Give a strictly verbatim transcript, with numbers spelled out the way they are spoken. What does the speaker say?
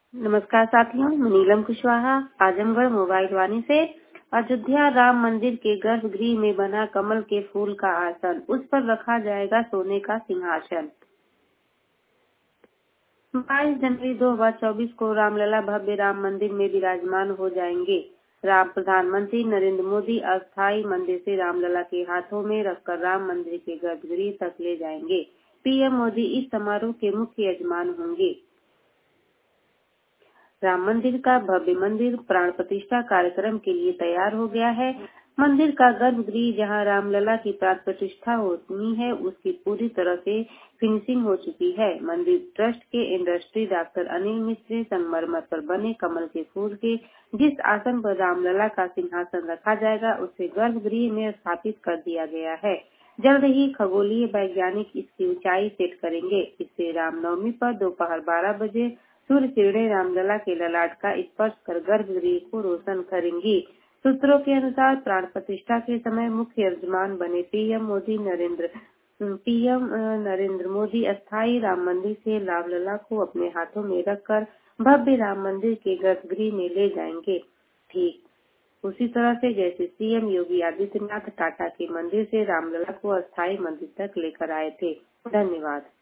नमस्कार साथियों, मैं नीलम कुशवाहा आजमगढ़ मोबाइल वाणी से। अयोध्या राम मंदिर के गर्भगृह में बना कमल के फूल का आसन, उस पर रखा जाएगा सोने का सिंहासन। बाईस जनवरी दो हजार चौबीस को रामलला भव्य राम मंदिर में विराजमान हो जाएंगे। राम प्रधानमंत्री नरेंद्र मोदी अस्थायी मंदिर से रामलला के हाथों में रखकर राम मंदिर के गर्भगृह तक ले जाएंगे। पीएम मोदी इस समारोह के मुख्य यजमान होंगे। राम मंदिर का भव्य मंदिर प्राण प्रतिष्ठा कार्यक्रम के लिए तैयार हो गया है। मंदिर का गर्भगृह जहां रामलला की प्राण प्रतिष्ठा होनी है, उसकी पूरी तरह से फिनिशिंग हो चुकी है। मंदिर ट्रस्ट के इंडस्ट्री डॉक्टर अनिल मिश्र ने संगमरमर पर बने कमल के फूल के जिस आसन पर रामलला का सिंहासन रखा जाएगा, उसे गर्भगृह में स्थापित कर दिया गया है। जल्द ही खगोलीय वैज्ञानिक इसकी ऊंचाई सेट करेंगे। इससे रामनवमी पर दोपहर बारह बजे सूर्य किरणें रामलला के ललाट का स्पर्श कर गर्भगृह को रोशन करेंगी। सूत्रों के अनुसार प्राण प्रतिष्ठा के समय मुख्य यजमान बने पीएम मोदी नरेंद्र पीएम नरेंद्र मोदी अस्थायी राम मंदिर से रामलला को अपने हाथों में रखकर भव्य राम मंदिर के गर्भगृह में ले जाएंगे। ठीक उसी तरह से जैसे सीएम योगी आदित्यनाथ टाटा के मंदिर से रामलला को अस्थायी मंदिर तक लेकर आए थे। धन्यवाद।